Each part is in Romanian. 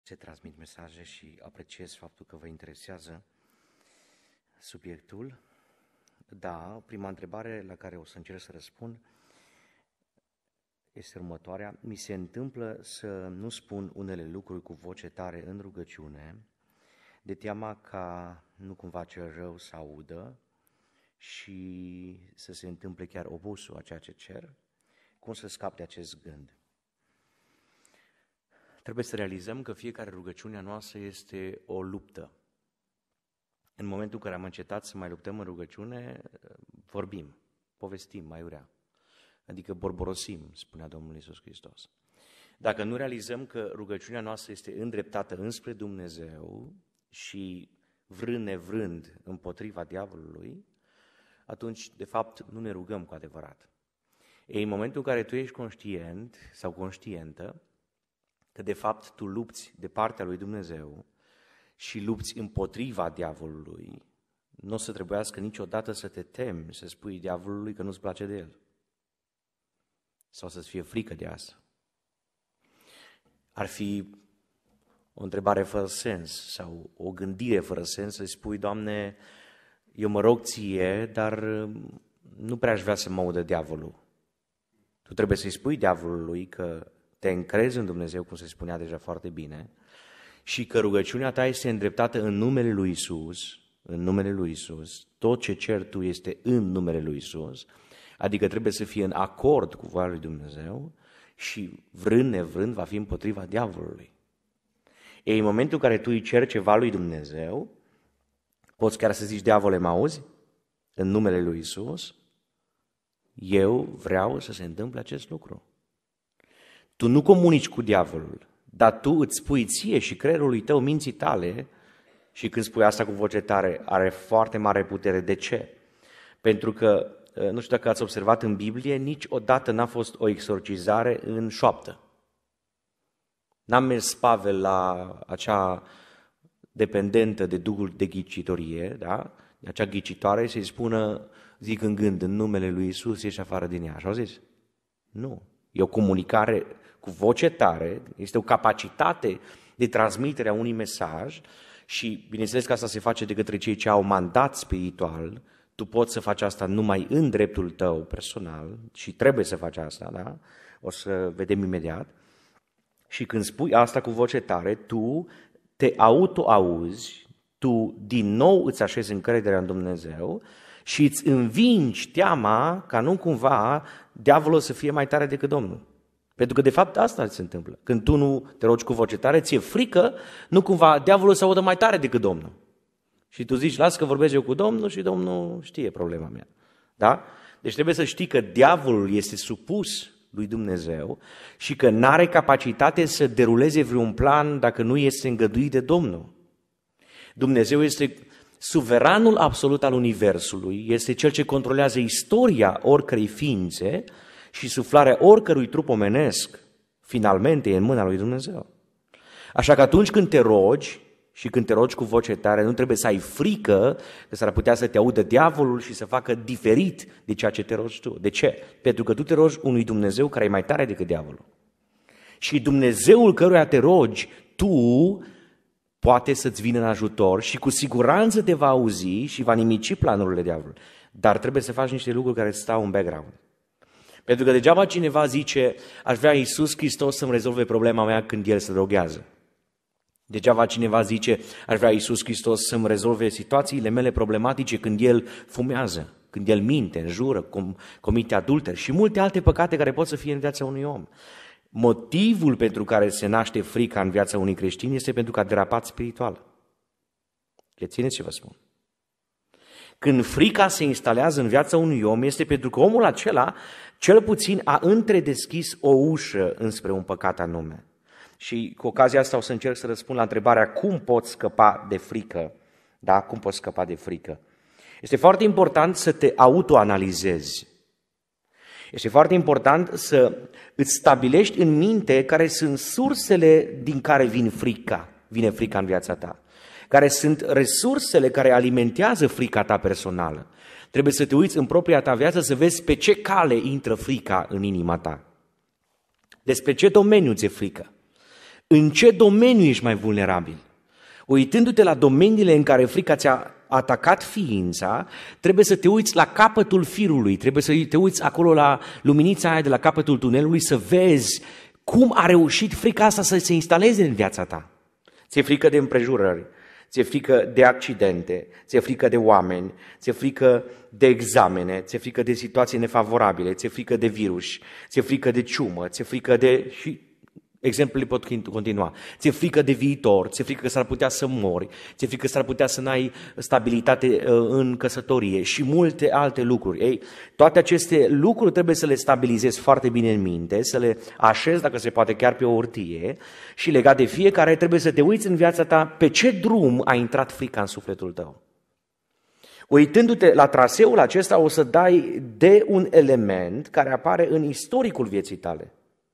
Se transmit mesaje și apreciez faptul că vă interesează subiectul. Da, prima întrebare la care o să încerc să răspund este următoarea. Mi se întâmplă să nu spun unele lucruri cu voce tare în rugăciune, de teama ca nu cumva cel rău să audă și să se întâmple chiar opusul a ceea ce cer. Cum să scap de acest gând? Trebuie să realizăm că fiecare rugăciune a noastră este o luptă. În momentul în care am încetat să mai luptăm în rugăciune, vorbim, povestim mai urea. Adică borborosim, spunea Domnul Iisus Hristos. Dacă nu realizăm că rugăciunea noastră este îndreptată înspre Dumnezeu și vrând nevrând împotriva diavolului, atunci, de fapt, nu ne rugăm cu adevărat. Ei, în momentul în care tu ești conștient sau conștientă că, de fapt, tu lupți de partea lui Dumnezeu și lupți împotriva diavolului, nu o să trebuiască niciodată să te temi, să spui diavolului că nu-ți place de el. Sau să-ți fie frică de asta. Ar fi o întrebare fără sens sau o gândire fără sens să-i spui, Doamne, eu mă rog ție, dar nu prea aș vrea să mă audă diavolul. Tu trebuie să-i spui diavolului că te încrezi în Dumnezeu, cum se spunea deja foarte bine, și că rugăciunea ta este îndreptată în numele lui Iisus, în numele lui Iisus, tot ce cer tu este în numele lui Iisus, adică trebuie să fie în acord cu voia lui Dumnezeu și vrând nevrând va fi împotriva diavolului. Ei, în momentul în care tu îi ceri ceva lui Dumnezeu, poți chiar să zici, diavole, mă auzi? În numele lui Iisus, eu vreau să se întâmple acest lucru. Tu nu comunici cu diavolul, dar tu îți spui ție și creierului tău, minții tale, și când spui asta cu voce tare, are foarte mare putere. De ce? Pentru că, nu știu dacă ați observat în Biblie, niciodată n-a fost o exorcizare în șoaptă. N-a mers Pavel la acea dependentă de duhul de ghicitorie, da? Acea ghicitoare, să-i spună, zic în gând, în numele lui Iisus, ieși afară din ea. Așa au zis? Nu. E o comunicare cu voce tare, este o capacitate de transmitere a unui mesaj și, bineînțeles că asta se face de către cei ce au mandat spiritual. Tu poți să faci asta numai în dreptul tău personal și trebuie să faci asta, da? O să vedem imediat. Și când spui asta cu voce tare, tu te auto-auzi, tu din nou îți așezi încrederea în Dumnezeu și îți învingi teama ca nu cumva diavolul să fie mai tare decât Domnul. Pentru că de fapt asta se întâmplă. Când tu nu te rogi cu voce tare, ți-e frică, nu cumva diavolul să audă mai tare decât Domnul. Și tu zici, las că vorbesc eu cu Domnul și Domnul știe problema mea. Da? Deci trebuie să știi că diavolul este supus lui Dumnezeu și că n-are capacitate să deruleze vreun plan dacă nu este îngăduit de Domnul. Dumnezeu este suveranul absolut al Universului, este Cel ce controlează istoria oricărei ființe și suflarea oricărui trup omenesc, finalmente e în mâna lui Dumnezeu. Așa că atunci când te rogi și când te rogi cu voce tare, nu trebuie să ai frică că s-ar putea să te audă diavolul și să facă diferit de ceea ce te rogi tu. De ce? Pentru că tu te rogi unui Dumnezeu care e mai tare decât diavolul. Și Dumnezeul căruia te rogi, tu poate să-ți vină în ajutor și cu siguranță te va auzi și va nimici planurile diavolului. Dar trebuie să faci niște lucruri care stau în background. Pentru că degeaba cineva zice, aș vrea Iisus Hristos să-mi rezolve problema mea când El se droghează. Degeaba cineva zice, aș vrea Iisus Hristos să-mi rezolve situațiile mele problematice când El fumează, când El minte, înjură, comite adulter și multe alte păcate care pot să fie în viața unui om. Motivul pentru care se naște frica în viața unui creștin este pentru că a derapat spiritual. Rețineți ce vă spun. Când frica se instalează în viața unui om este pentru că omul acela cel puțin a întredeschis o ușă înspre un păcat anume. Și cu ocazia asta o să încerc să răspund la întrebarea cum poți scăpa de frică. Da, cum poți scăpa de frică? Este foarte important să te autoanalizezi. Este foarte important să îți stabilești în minte care sunt sursele din care vine frica în viața ta. Care sunt resursele care alimentează frica ta personală. Trebuie să te uiți în propria ta viață să vezi pe ce cale intră frica în inima ta. Despre ce domeniu ți-e frică. în ce domeniu ești mai vulnerabil. Uitându-te la domeniile în care frica ți-a atacat ființa, trebuie să te uiți la capătul firului, trebuie să te uiți acolo la luminița aia de la capătul tunelului, să vezi cum a reușit frica asta să se instaleze în viața ta. Ți-e frică de împrejurări, ți-e frică de accidente, ți-e frică de oameni, ți-e frică de examene, ți-e frică de situații nefavorabile, ți-e frică de virus, ți-e frică de ciumă, ți-e frică de... și exemplele pot continua. Ți-e frică de viitor, ți-e frică că s-ar putea să mori, ți-e frică că s-ar putea să n-ai stabilitate în căsătorie și multe alte lucruri. Ei, toate aceste lucruri trebuie să le stabilizezi foarte bine în minte, să le așezi, dacă se poate, chiar pe o hârtie și legat de fiecare trebuie să te uiți în viața ta pe ce drum a intrat frica în sufletul tău. Uitându-te la traseul acesta o să dai de un element care apare în istoricul vieții tale.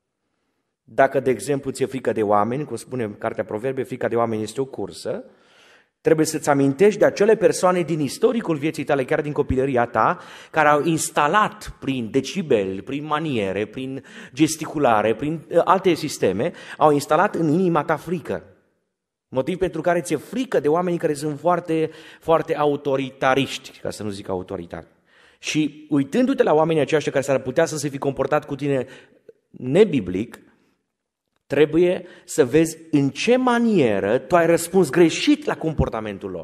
Dacă, de exemplu, ți-e frică de oameni, cum spune Cartea Proverbe, frica de oameni este o cursă, trebuie să-ți amintești de acele persoane din istoricul vieții tale, chiar din copilăria ta, care au instalat prin decibeli, prin maniere, prin gesticulare, prin alte sisteme, au instalat în inima ta frică. Motiv pentru care ți-e frică de oamenii care sunt foarte, foarte autoritariști, ca să nu zic autoritari. Și uitându-te la oamenii aceștia care s-ar putea să se fi comportat cu tine nebiblic, trebuie să vezi în ce manieră tu ai răspuns greșit la comportamentul lor.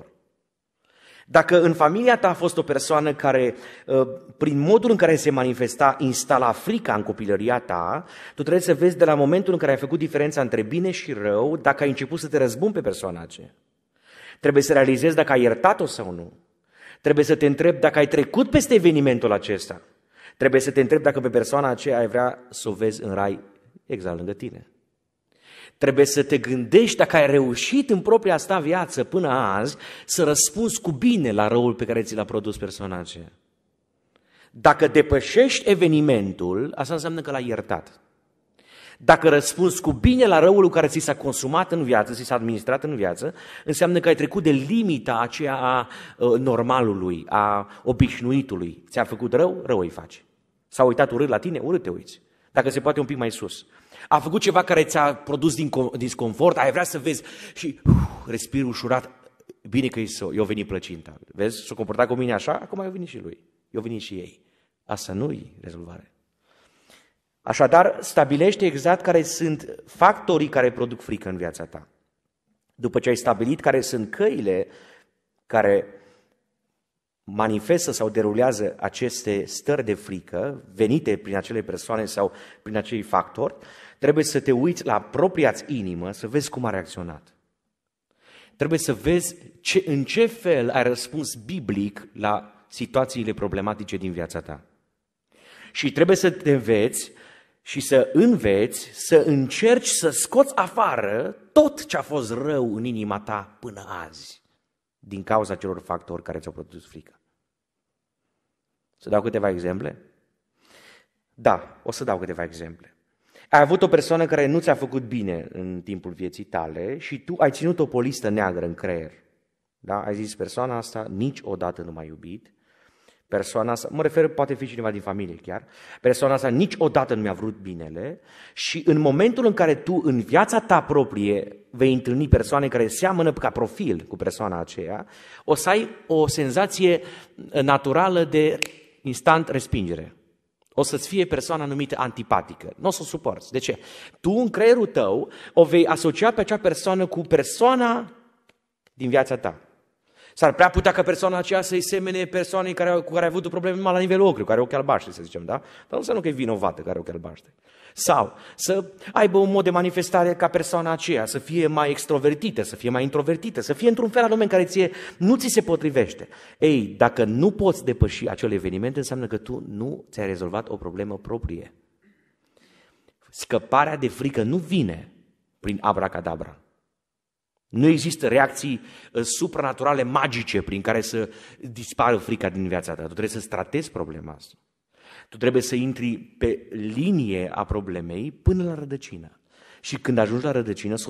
Dacă în familia ta a fost o persoană care, prin modul în care se manifesta, instala frica în copilăria ta, tu trebuie să vezi de la momentul în care ai făcut diferența între bine și rău, dacă ai început să te răzbuni pe persoana aceea. Trebuie să realizezi dacă ai iertat-o sau nu. Trebuie să te întrebi dacă ai trecut peste evenimentul acesta. Trebuie să te întrebi dacă pe persoana aceea ai vrea să o vezi în rai exact lângă tine. Trebuie să te gândești dacă ai reușit în propria ta viață până azi să răspunzi cu bine la răul pe care ți l-a produs persoana aceea. Dacă depășești evenimentul, asta înseamnă că l-ai iertat. Dacă răspunzi cu bine la răul care ți s-a consumat în viață, ți s-a administrat în viață, înseamnă că ai trecut de limita aceea a normalului, a obișnuitului. Ți-a făcut rău, rău îi faci. S-a uitat urât la tine, urât te uiți. Dacă se poate un pic mai sus. A făcut ceva care ți-a produs disconfort, ai vrea să vezi și respiri ușurat, bine că i-a venit plăcinta. Vezi, s-a comportat cu mine așa, acum i-a venit și lui, i-a venit și ei. Asta nu-i rezolvare. Așadar, stabilește exact care sunt factorii care produc frică în viața ta. După ce ai stabilit care sunt căile care manifestă sau derulează aceste stări de frică venite prin acele persoane sau prin acei factori, trebuie să te uiți la propria-ți inimă, să vezi cum a reacționat. Trebuie să vezi în ce fel ai răspuns biblic la situațiile problematice din viața ta. Și trebuie să te înveți și să înveți, să încerci să scoți afară tot ce a fost rău în inima ta până azi, din cauza celor factori care ți-au produs frică. Să dau câteva exemple? Da, o să dau câteva exemple. Ai avut o persoană care nu ți-a făcut bine în timpul vieții tale și tu ai ținut-o pe o listă neagră în creier. Da? Ai zis, persoana asta niciodată nu m-a iubit, persoana asta, mă refer, poate fi cineva din familie chiar, persoana asta niciodată nu mi-a vrut binele și în momentul în care tu în viața ta proprie vei întâlni persoane care seamănă ca profil cu persoana aceea, o să ai o senzație naturală de instant respingere. O să-ți fie persoana numită antipatică. Nu o să o suporți. De ce? Tu în creierul tău o vei asocia pe acea persoană cu persoana din viața ta. S-ar prea putea ca persoana aceea să-i semene persoanei cu care ai avut o problemă la nivelul ochiului, care are ochi albaștri, să zicem, da? Dar nu înseamnă că e vinovată care are ochi albaștri. Sau să aibă un mod de manifestare ca persoana aceea, să fie mai extrovertită, să fie mai introvertită, să fie într-un fel anume în care nu ți se potrivește. Ei, dacă nu poți depăși acel eveniment, înseamnă că tu nu ți-ai rezolvat o problemă proprie. Scăparea de frică nu vine prin abracadabra. Nu există reacții supranaturale magice prin care să dispară frica din viața ta. Tu trebuie să tratezi problema asta. Tu trebuie să intri pe linie a problemei până la rădăcină. Și când ajungi la rădăcină, să o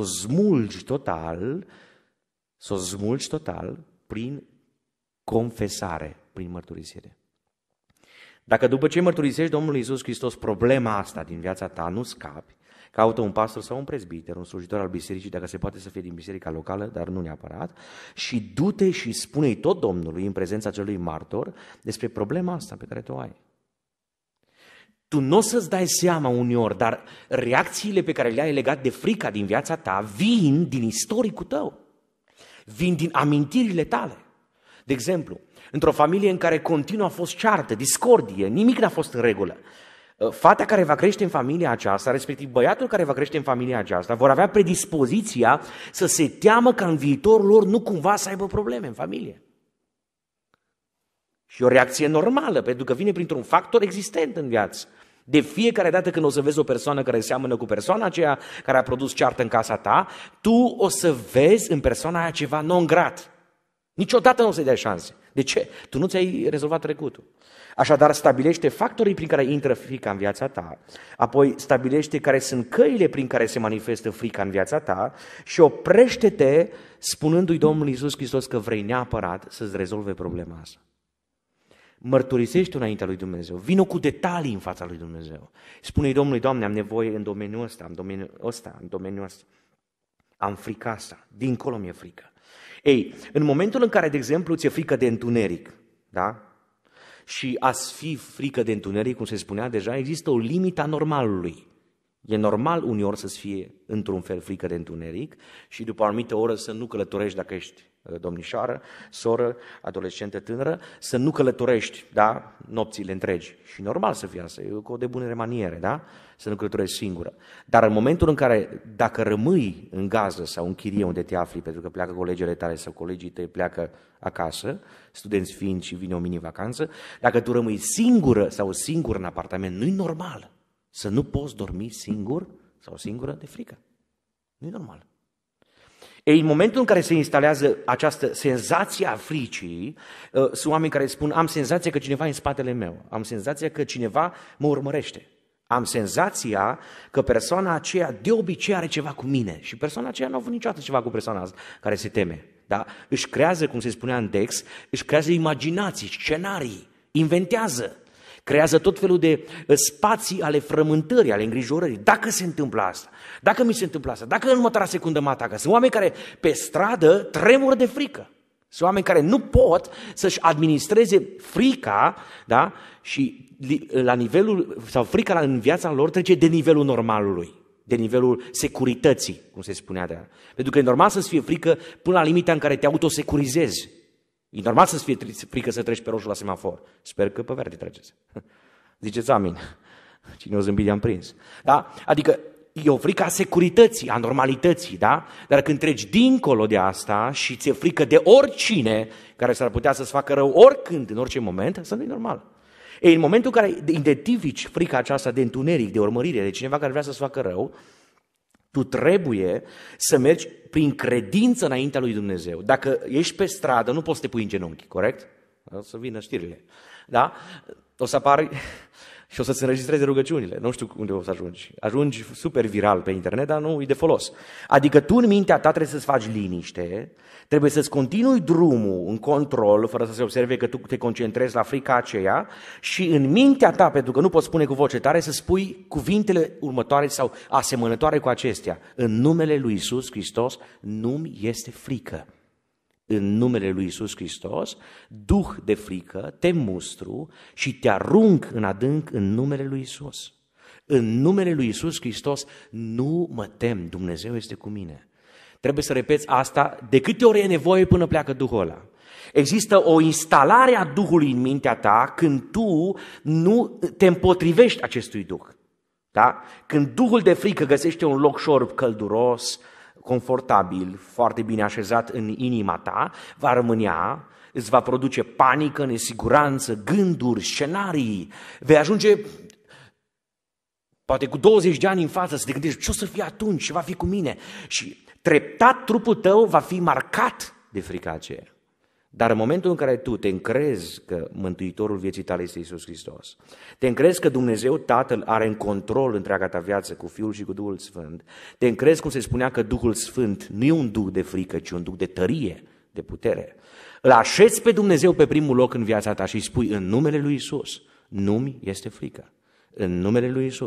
smulgi total prin confesare, prin mărturisire. Dacă după ce mărturisești Domnului Iisus Hristos problema asta din viața ta, nu scapi, Caută un pastor sau un prezbiter, un slujitor al bisericii, dacă se poate să fie din biserica locală, dar nu neapărat, și du-te și spune-i tot Domnului în prezența celui martor despre problema asta pe care tu o ai. Tu nu o să-ți dai seama uneori, dar reacțiile pe care le-ai legat de frica din viața ta vin din istoricul tău, vin din amintirile tale. De exemplu, într-o familie în care continuu a fost ceartă, discordie, nimic n-a fost în regulă, fata care va crește în familia aceasta, respectiv băiatul care va crește în familia aceasta, vor avea predispoziția să se teamă ca în viitorul lor nu cumva să aibă probleme în familie. Și o reacție normală, pentru că vine printr-un factor existent în viață. De fiecare dată când o să vezi o persoană care seamănă cu persoana aceea care a produs ceartă în casa ta, tu o să vezi în persoana aia ceva non-grat. Niciodată nu o să-i dai șanse. De ce? Tu nu ți-ai rezolvat trecutul. Așadar, stabilește factorii prin care intră frica în viața ta, apoi stabilește care sunt căile prin care se manifestă frica în viața ta și oprește-te spunându-i Domnului Iisus Hristos că vrei neapărat să-ți rezolve problema asta. Mărturisește înaintea lui Dumnezeu, vină cu detalii în fața lui Dumnezeu. Spune-i Domnului, Doamne, am nevoie în domeniul ăsta, în domeniul ăsta. Am frica asta, dincolo mi-e frică. Ei, în momentul în care, de exemplu, ți-e frică de întuneric, da? Și a-ți fi frică de întuneric, cum se spunea deja, există o limită a normalului. E normal uneori să-ți fie într-un fel frică de întuneric și după o anumită oră să nu călătorești dacă ești domnișoară, soră, adolescentă, tânără, să nu călătorești, da, nopțile întregi. Și normal să fie asta, e o debunere maniere, da? Să nu călătorești singură. Dar în momentul în care, dacă rămâi în gază sau în chirie unde te afli, pentru că pleacă colegele tale sau colegii tăi pleacă acasă, studenți fiind și vine o mini-vacanță, dacă tu rămâi singură sau singur în apartament, nu-i normal să nu poți dormi singur sau singură de frică. Nu-i normal. Ei, în momentul în care se instalează această senzație a fricii, sunt oameni care spun, am senzația că cineva e în spatele meu, am senzația că cineva mă urmărește, am senzația că persoana aceea de obicei are ceva cu mine și persoana aceea nu a avut niciodată ceva cu persoana asta care se teme. Da? Își creează, cum se spunea în Dex, își creează imaginații, scenarii, inventează. Creează tot felul de spații ale frământării, ale îngrijorării. Dacă se întâmplă asta, dacă mi se întâmplă asta, dacă în următoarea secundă mă atacă. Sunt oameni care pe stradă tremură de frică. Sunt oameni care nu pot să-și administreze frica, da? Și la nivelul, sau frica în viața lor trece de nivelul normalului, de nivelul securității, cum se spunea de aia. Pentru că e normal să-ți fie frică până la limita în care te autosecurizezi. E normal să-ți fie frică să treci pe roșu la semafor. Sper că pe verde treceți. Ziceți amin. Cine o zâmbit de-am prins. Da? Adică e o frică a securității, a normalității, da? Dar când treci dincolo de asta și ți-e frică de oricine care s-ar putea să-ți facă rău oricând, în orice moment, asta nu e normal. Ei, în momentul în care identifici frica aceasta de întuneric, de urmărire, de cineva care vrea să-ți facă rău, tu trebuie să mergi prin credință înaintea lui Dumnezeu. Dacă ești pe stradă, nu poți să te pui în genunchi, corect? O să vină știrile. Da? O să apari și o să-ți înregistreze rugăciunile. Nu știu unde o să ajungi. Ajungi super viral pe internet, dar nu e de folos. Adică tu în mintea ta trebuie să-ți faci liniște, trebuie să-ți continui drumul în control, fără să se observe că tu te concentrezi la frica aceea și în mintea ta, pentru că nu poți spune cu voce tare, să spui cuvintele următoare sau asemănătoare cu acestea. În numele lui Iisus Hristos nu-mi este frică. În numele lui Iisus Hristos, duh de frică, te mustru și te arunc în adânc în numele lui Iisus. În numele lui Iisus Hristos nu mă tem, Dumnezeu este cu mine. Trebuie să repeți asta de câte ori e nevoie până pleacă Duhul ăla. Există o instalare a Duhului în mintea ta când tu nu te împotrivești acestui Duh. Da? Când Duhul de frică găsește un loc șorb călduros, confortabil, foarte bine așezat în inima ta, va rămânea, îți va produce panică, nesiguranță, gânduri, scenarii. Vei ajunge, poate cu 20 de ani în față, să te gândești ce o să fie atunci, ce va fi cu mine. Și treptat trupul tău va fi marcat de frica aceea. Dar în momentul în care tu te încrezi că Mântuitorul vieții tale este Iisus Hristos, te încrezi că Dumnezeu Tatăl are în control întreaga ta viață cu Fiul și cu Duhul Sfânt, te încrezi, cum se spunea, că Duhul Sfânt nu e un duh de frică, ci un duh de tărie, de putere. Îl așezi pe Dumnezeu pe primul loc în viața ta și îi spui în numele lui Iisus, nu-mi este frică. În numele lui Iisus,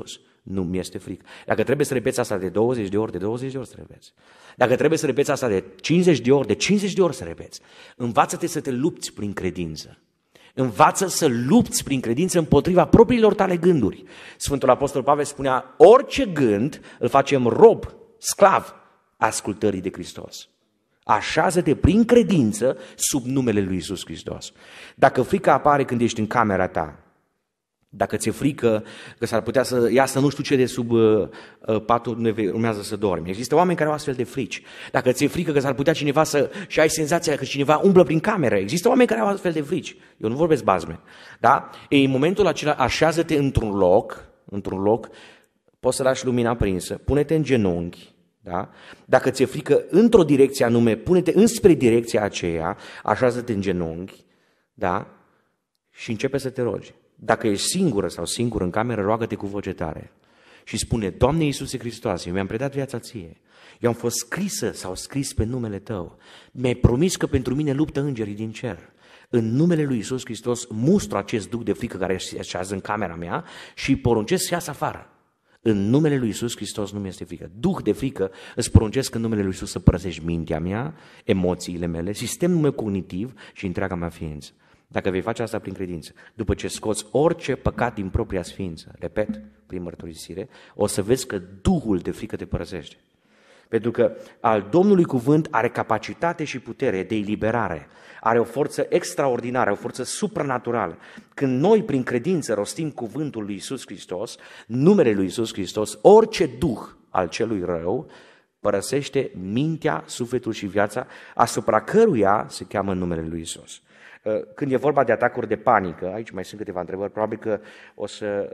nu mi-este frică. Dacă trebuie să repeți asta de 20 de ori, de 20 de ori să repeți. Dacă trebuie să repeți asta de 50 de ori, de 50 de ori să repeți. Învață-te să te lupți prin credință. Învață să lupți prin credință împotriva propriilor tale gânduri. Sfântul Apostol Pavel spunea, orice gând îl facem rob, sclav, ascultării de Hristos. Așează-te prin credință sub numele lui Iisus Hristos. Dacă frica apare când ești în camera ta, dacă ți-e frică că s-ar putea să iasă nu știu ce de sub patul unde urmează să dormi. Există oameni care au astfel de frici. Dacă ți-e frică că s-ar putea cineva și ai senzația că cineva umblă prin cameră. Există oameni care au astfel de frici. Eu nu vorbesc bazme. Da? În momentul acela așează-te într-un loc, poți să lași lumina aprinsă, pune-te în genunchi. Da? Dacă ți-e frică într-o direcție anume, pune-te înspre direcția aceea, așează-te în genunchi, da? Și începe să te rogi. Dacă ești singură sau singur în cameră, roagă-te cu voce tare și spune, Doamne Iisuse Hristoase, eu mi-am predat viața Ție, eu am fost scrisă sau scris pe numele Tău, mi-ai promis că pentru mine luptă îngerii din cer. În numele lui Iisus Hristos mustru acest duh de frică care se așează în camera mea și îi poruncesc să iasă afară. În numele lui Iisus Hristos nu mi-este frică. Duh de frică îți poruncesc în numele lui Iisus să părăsești mintea mea, emoțiile mele, sistemul meu cognitiv și întreaga mea ființă. Dacă vei face asta prin credință, după ce scoți orice păcat din propria sfință, repet, prin mărturisire, o să vezi că Duhul de frică te părăsește. Pentru că al Domnului cuvânt are capacitate și putere de eliberare, are o forță extraordinară, o forță supranaturală. Când noi prin credință rostim cuvântul lui Iisus Hristos, numele lui Iisus Hristos, orice duh al celui rău părăsește mintea, sufletul și viața asupra căruia se cheamă numele lui Iisus. Când e vorba de atacuri de panică, aici mai sunt câteva întrebări, probabil că o să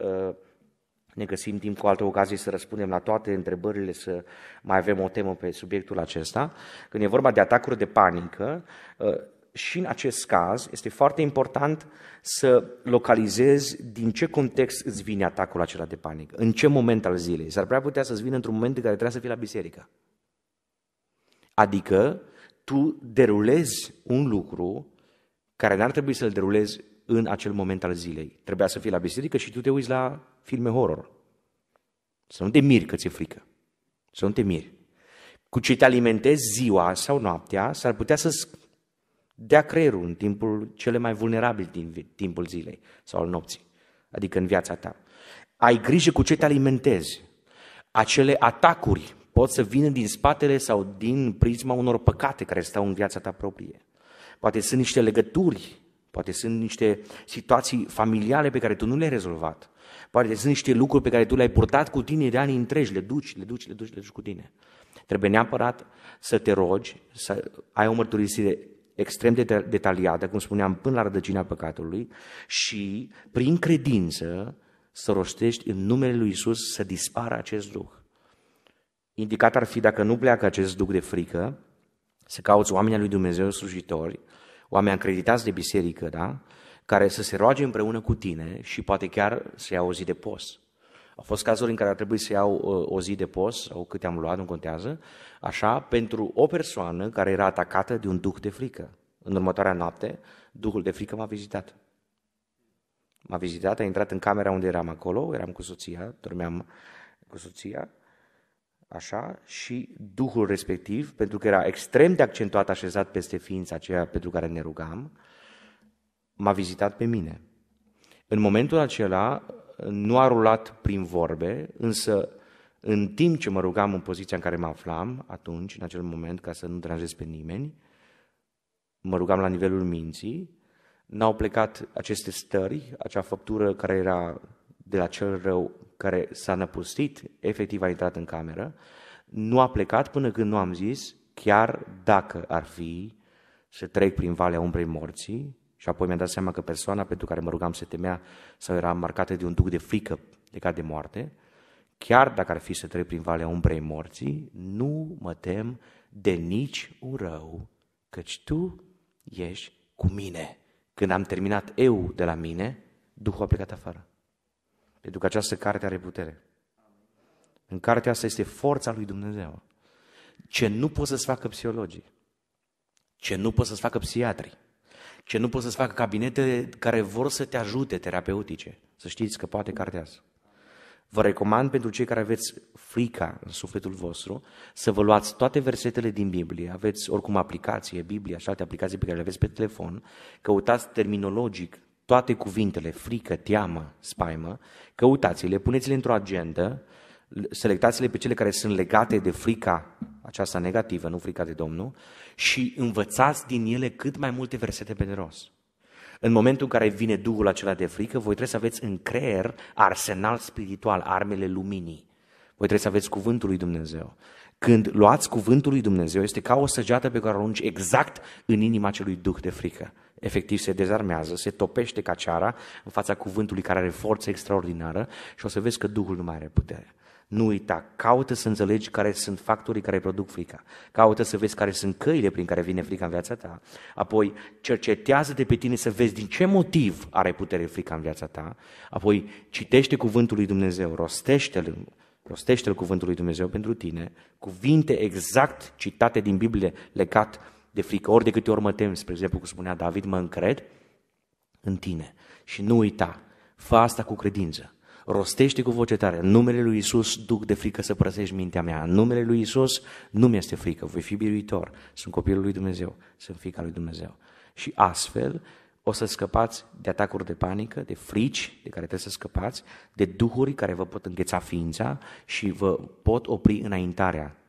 ne găsim timp cu altă ocazie să răspundem la toate întrebările, să mai avem o temă pe subiectul acesta. Când e vorba de atacuri de panică, și în acest caz este foarte important să localizezi din ce context îți vine atacul acela de panică, în ce moment al zilei. S-ar prea putea să-ți vină într-un moment în care trebuie să fii la biserică. Adică tu derulezi un lucru care n-ar trebui să-l derulezi în acel moment al zilei. Trebuia să fii la biserică și tu te uiți la filme horror. Să nu te miri că ți-e frică. Să nu te miri. Cu ce te alimentezi ziua sau noaptea, s-ar putea să-ți dea creierul în timpul cele mai vulnerabil din timpul zilei sau al nopții, adică în viața ta. Ai grijă cu ce te alimentezi. Acele atacuri pot să vină din spatele sau din prisma unor păcate care stau în viața ta proprie. Poate sunt niște legături, poate sunt niște situații familiale pe care tu nu le-ai rezolvat. Poate sunt niște lucruri pe care tu le-ai purtat cu tine de ani întregi, le duci cu tine. Trebuie neapărat să te rogi, să ai o mărturisire extrem de detaliată, cum spuneam, până la rădăcina păcatului și prin credință să rostești în numele lui Iisus să dispară acest duh. Indicat ar fi, dacă nu pleacă acest duh de frică, să cauți oamenii lui Dumnezeu slujitori, oameni acreditați de biserică, da? Care să se roage împreună cu tine și poate chiar să iau o zi de post. Au fost cazuri în care ar trebui să iau o zi de post, sau câte am luat, nu contează, așa, pentru o persoană care era atacată de un duh de frică. În următoarea noapte, duhul de frică m-a vizitat. M-a vizitat, a intrat în camera unde eram acolo, eram cu soția, dormeam cu soția, așa, și duhul respectiv, pentru că era extrem de accentuat așezat peste ființa aceea pentru care ne rugam, m-a vizitat pe mine. În momentul acela nu a rulat prin vorbe, însă în timp ce mă rugam în poziția în care mă aflam atunci, în acel moment, ca să nu deranjez pe nimeni, mă rugam la nivelul minții, n-au plecat aceste stări, acea făptură care era de la cel rău, care s-a năpustit, efectiv a intrat în cameră, nu a plecat până când nu am zis, chiar dacă ar fi să trec prin Valea Umbrei Morții, și apoi mi-am dat seama că persoana pentru care mă rugam se temea sau era marcată de un duh de frică legat de moarte, chiar dacă ar fi să trec prin Valea Umbrei Morții, nu mă tem de nici un rău, căci tu ești cu mine. Când am terminat eu de la mine, Duhul a plecat afară. Pentru că această carte are putere. În cartea asta este forța lui Dumnezeu. Ce nu pot să-ți facă psihologii, ce nu pot să-ți facă psihiatrii, ce nu pot să-ți facă cabinete care vor să te ajute terapeutice. Să știți că poate cartea asta. Vă recomand pentru cei care aveți frica în sufletul vostru să vă luați toate versetele din Biblie, aveți oricum aplicație, Biblia și alte aplicații pe care le aveți pe telefon, căutați terminologic toate cuvintele, frică, teamă, spaimă, căutați-le, puneți-le într-o agendă, selectați-le pe cele care sunt legate de frica aceasta negativă, nu frica de Domnul, și învățați din ele cât mai multe versete pe de rost. În momentul în care vine duhul acela de frică, voi trebuie să aveți în creier arsenal spiritual, armele luminii. Voi trebuie să aveți cuvântul lui Dumnezeu. Când luați cuvântul lui Dumnezeu, este ca o săgeată pe care o arunci exact în inima acelui duh de frică. Efectiv se dezarmează, se topește ca ceara în fața cuvântului care are forță extraordinară și o să vezi că duhul nu mai are putere. Nu uita, caută să înțelegi care sunt factorii care produc frica. Caută să vezi care sunt căile prin care vine frica în viața ta. Apoi cercetează-te pe tine să vezi din ce motiv are putere frica în viața ta. Apoi citește cuvântul lui Dumnezeu, rostește-l cuvântul lui Dumnezeu pentru tine, cuvinte exact citate din Biblie legat de frică. Ori de câte ori mă tem, spre exemplu, cum spunea David, mă încred în tine. Și nu uita, fă asta cu credință. Rostește cu voce tare, în numele lui Iisus duc de frică să părăsești mintea mea. În numele lui Iisus nu mi-este frică, voi fi biruitor. Sunt copilul lui Dumnezeu, sunt fiica lui Dumnezeu. Și astfel o să scăpați de atacuri de panică, de frici de care trebuie să scăpați, de duhuri care vă pot îngheța ființa și vă pot opri înaintarea